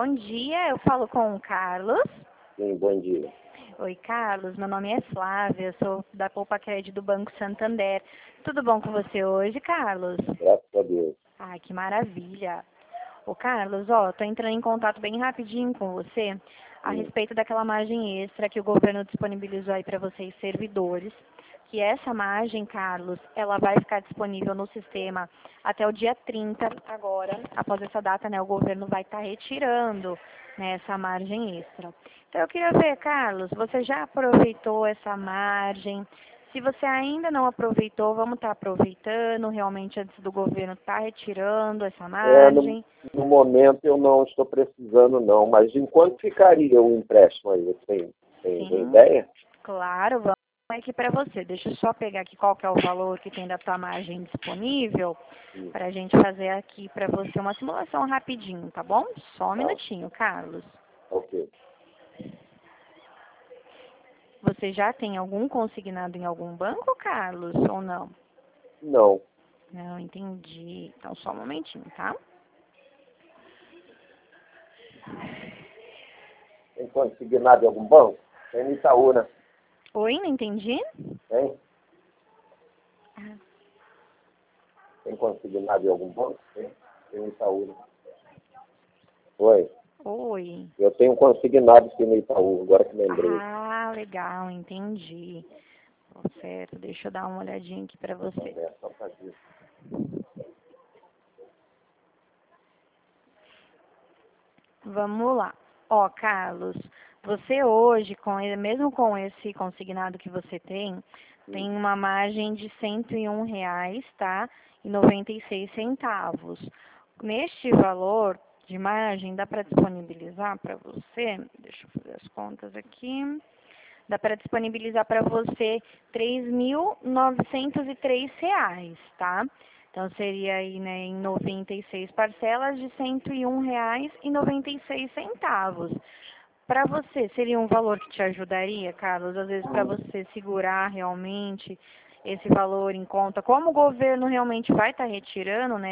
Bom dia, eu falo com o Carlos. Sim, bom dia. Oi, Carlos, meu nome é Flávia, eu sou da Poupa Crédito do Banco Santander. Tudo bom com você hoje, Carlos? Graças a Deus. Ai, que maravilha. Ô, Carlos, ó, tô entrando em contato bem rapidinho com você a Sim. respeito daquela margem extra que o governo disponibilizou aí para vocês, servidores. Que essa margem, Carlos, ela vai ficar disponível no sistema até o dia 30 agora. Após essa data, né, o governo vai estar retirando, né, essa margem extra. Então, eu queria ver, Carlos, você já aproveitou essa margem? Se você ainda não aproveitou, vamos estar aproveitando realmente antes do governo estar retirando essa No, margem. no momento eu não estou precisando não, mas em quanto ficaria o empréstimo aí? Você tem Sim, ideia? claro, vamos aqui para você. Deixa eu só pegar aqui qual que é o valor que tem da tua margem disponível Sim. para a gente fazer aqui para você uma simulação rapidinho, tá bom? Só um Tá, minutinho, Carlos. ok. Você já tem algum consignado em algum banco, Carlos, ou não? Não. Não, entendi. Então, só um momentinho, tá? Tem consignado em algum banco? Tem no Itaú, né? Oi, não entendi? Tem? Ah, Tem consignado em algum banco? Tem no Itaú, né? Oi. oi. Eu tenho consignado aqui no Itaú, agora que lembrei. Ah, legal, entendi. Certo, deixa eu dar uma olhadinha aqui para você. É, só fazer. Vamos lá. Ó, Carlos, você hoje, mesmo com esse consignado que você tem uma margem de R$ 101, tá? E 96 centavos. Neste valor de margem, dá para disponibilizar para você, deixa eu fazer as contas aqui, dá para disponibilizar para você R$ 3.903, tá? Então, seria aí, né, em 96 parcelas de R$ 101,96. Para você, seria um valor que te ajudaria, Carlos? Às vezes, para você segurar realmente esse valor em conta, como o governo realmente vai estar retirando, né?